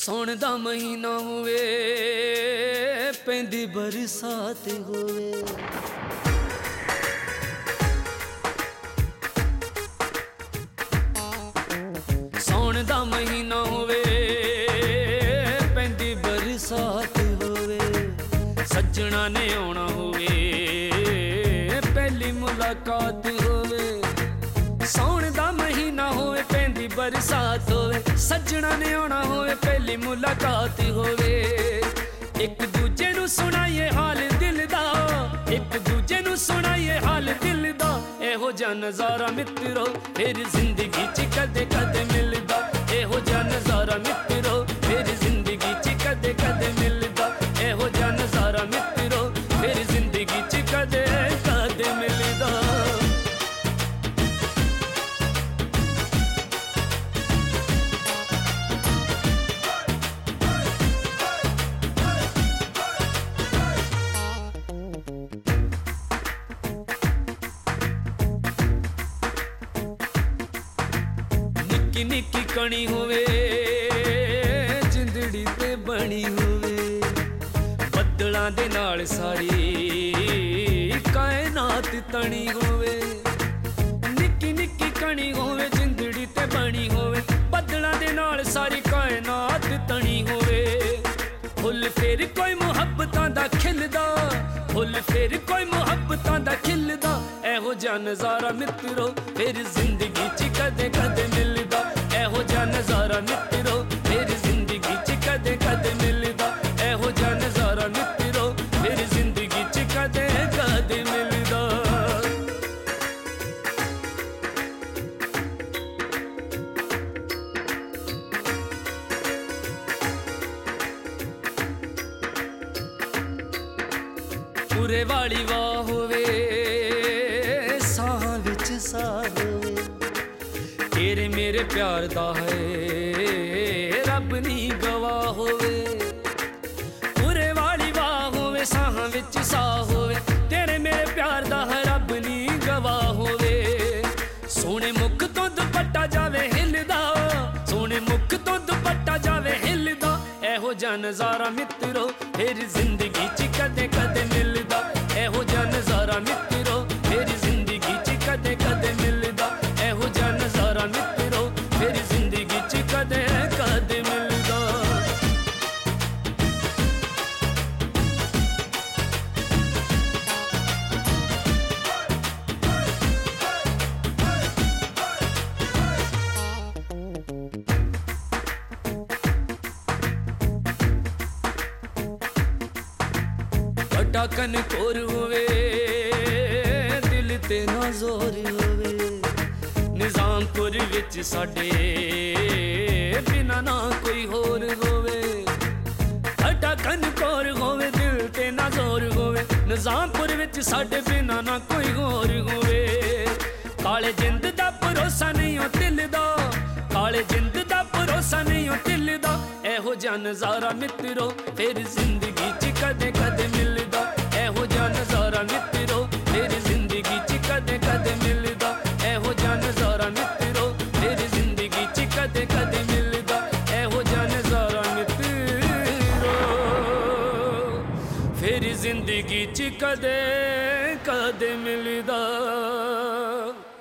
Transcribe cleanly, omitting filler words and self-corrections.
ਸੌਣ ਦਾ ਮਹੀਨਾ ਹੋਵੇ ਪੈਂਦੀ ਬਰਸਾਤ ਹੋਵੇ। ਸੌਣ ਦਾ ਮਹੀਨਾ ਹੋਵੇ ਪੈਂਦੀ ਬਰਸਾਤ ਹੋਵੇ। ਸੱਜਣਾ ਨੇ ਆਉਣਾ ਹੋਵੇ ਪਹਿਲੀ ਮੁਲਾਕਾਤ ਹੋਵੇ। ਸੌਣ ਦਾ ਮਹੀਨਾ ਹੋਵੇ ਪੈਂਦੀ ਬਰਸਾਤ ਹੋਵੇ। ਸੱਜਣਾ ਨੇ ਆਉਣਾ ਹੋਵੇ ਪਹਿਲੀ ਮੁਲਾਕਾਤ ਹੋਵੇ। ਇੱਕ ਦੂਜੇ ਨੂੰ ਸੁਣਾਈਏ ਹਾਲ ਦਿਲ ਦਾ, ਇੱਕ ਦੂਜੇ ਨੂੰ ਸੁਣਾਈਏ ਹਾਲ ਦਿਲ ਦਾ। ਇਹੋ ਜਿਹਾ ਨਜ਼ਾਰਾ ਮਿੱਤਰੋ ਫਿਰ ਜ਼ਿੰਦਗੀ 'ਚ ਕਦੇ ਕਦੇ ਮਿਲਦਾ। ਇਹੋ ਜਿਹਾ ਨਜ਼ਾਰਾ ਮਿੱਤਰੋ ਫਿਰ ਜ਼ਿੰਦਗੀ 'ਚ ਕਦੇ ਕਦੇ ਮਿਲਦਾ। ਇਹੋ ਜਿਹਾ ਨਜ਼ਾਰਾ ਮਿੱਤਰੋ ਫਿਰ ਜ਼ਿੰਦਗੀ 'ਚ ਕਦੇ ਕਦੇ ਮਿਲਦਾ। ਨਿੱਕੀ ਨਿੱਕੀ ਕਣੀ ਹੋਵੇ ਜਿੰਦੜੀ ਤੇ ਬਣੀ ਹੋਵੇ। ਬੱਦਲਾਂ ਦੇ ਨਾਲ ਸਾਰੀ ਕਾਇਨਾਤ ਤਣੀ ਹੋਵੇ। ਨਿੱਕੀ ਨਿੱਕੀ ਕਣੀ ਹੋਵੇ ਜਿੰਦੜੀ ਤੇ ਬਣੀ ਹੋਵੇ। ਬੱਦਲਾਂ ਦੇ ਨਾਲ ਸਾਰੀ ਕਾਇਨਾਤ ਤਣੀ ਹੋਵੇ। ਫੁੱਲ ਫਿਰ ਕੋਈ ਮੁਹੱਬਤਾਂ ਦਾ ਖਿਲਦਾ, ਫੁੱਲ ਫਿਰ ਕੋਈ ਮੁਹੱਬਤਾਂ ਦਾ ਖਿਲਦਾ। ਇਹੋ ਜਿਹਾ ਨਜ਼ਾਰਾ ਮਿੱਤਰੋ ਫਿਰ ਜ਼ਿੰਦਗੀ 'ਚ ਕਦੇ ਕਦੇ ਮਿਲਦਾ। ਇਹੋ ਜਿਹਾ ਨਜ਼ਾਰਾ ਮਿੱਤਰੋ ਫਿਰ ਜ਼ਿੰਦਗੀ 'ਚ ਕਦੇ ਕਦੇ ਮਿਲਦਾ। ਇਹੋ ਜਿਹਾ ਨਜ਼ਾਰਾ ਮਿੱਤਰੋ ਫਿਰ ਜ਼ਿੰਦਗੀ 'ਚ ਕਦੇ ਕਦੇ ਮਿਲਦਾ। ਪੂਰੇ ਵਾਲੀ ਵਾਹ ਹੋਵੇ ਸਾਹਾਂ ਵਿੱਚ ਸਾਹ ਹੋਵੇ। ਤੇਰੇ ਮੇਰੇ ਪਿਆਰ ਦਾ ਹੈ ਰੱਬ ਨੀ ਗਵਾਹ ਹੋਵੇ। ਪੂਰੇ ਵਾਲੀ ਵਾਹ ਹੋਵੇ ਸਾਹਾਂ ਵਿੱਚ ਸਾਹ ਹੋਵੇ। ਤੇਰੇ ਮੇਰੇ ਪਿਆਰ ਦਾ ਹੈ ਰੱਬ ਨੀ ਗਵਾਹ ਹੋਵੇ। ਸੋਹਣੇ ਮੁੱਖ ਤੋਂ ਦੁਪੱਟਾ ਜਾਵੇ ਹਿੱਲਦਾ, ਸੋਹਣੇ ਮੁੱਖ ਤੋਂ ਦੁਪੱਟਾ ਜਾਵੇ ਹਿੱਲਦਾ। ਇਹੋ ਜਿਹਾ ਨਜ਼ਾਰਾ ਮਿੱਤਰੋ ਫਿਰ ਜ਼ਿੰਦਗੀ 'ਚ ਕਦੇ ਕਦੇ ਮਿਲਦਾ। ਇਹੋ ਜਿਹਾ ਨਜ਼ਾਰਾ ਮਿੱਤਰੋ ਫਿਰ ਜ਼ਿੰਦਗੀ 'ਚ ਕਦੇ ਕਦੇ ਮਿਲਦਾ। ਇਹੋ ਜਿਹਾ ਨਜ਼ਾਰਾ ਮਿੱਤਰੋ ਫਿਰ ਜ਼ਿੰਦਗੀ 'ਚ ਕਦੇ ਕਦੇ ਮਿਲਦਾ। ਵੱਡਾ ਕਨਕੋਰ ਹੋਵੇ ਦਿਲ ਤੇ ਨਾ ਜ਼ੋਰ ਹੋਵੇ। ਨਿਜ਼ਾਮਪੁਰ ਵਿੱਚ ਸਾਡੇ ਬਿਨਾਂ ਨਾ ਕੋਈ ਹੋਰ ਹੋਵੇ। ਵੱਡਾ ਕਨਕੋਰ ਹੋਵੇ ਦਿਲ ਤੇ ਨਾ ਜ਼ੋਰ ਹੋਵੇ। ਨਿਜ਼ਾਮਪੁਰ ਵਿੱਚ ਸਾਡੇ ਬਿਨਾਂ ਨਾ ਕੋਈ ਹੋਰ ਹੋਵੇ। ਕਾਲੇ ਜਿੰਦ ਦਾ ਭਰੋਸਾ ਨਹੀਂ ਉਹ ਦਿਲ ਦਾ, ਕਾਲੇ ਜਿੰਦ ਦਾ ਭਰੋਸਾ ਨਹੀਂ ਉਹ ਦਿਲ ਦਾ। ਇਹੋ ਜਿਹਾ ਨਜ਼ਾਰਾ ਮਿੱਤਰੋ ਫਿਰ ਜ਼ਿੰਦਗੀ 'ਚ ਕਦੇ ਕਦੇ ਮਿਲਦਾ। ਇਹੋ ਜਿਹਾ ਨਜ਼ਾਰਾ ਮਿੱਤਰੋ ਫਿਰ ਜ਼ਿੰਦਗੀ 'ਚ ਕਦੇ ਕਦੇ ਮਿਲਦਾ। ਇਹੋ ਜਿਹਾ ਨਜ਼ਾਰਾ ਮਿੱਤਰੋ ਫਿਰ ਜ਼ਿੰਦਗੀ 'ਚ ਕਦੇ ਕਦੇ ਮਿਲਦਾ। ਇਹੋ ਜਿਹਾ ਨਜ਼ਾਰਾ ਮਿੱਤਰੋ ਫਿਰ ਜ਼ਿੰਦਗੀ 'ਚ ਕਦੇ ਕਦੇ ਮਿਲਦਾ।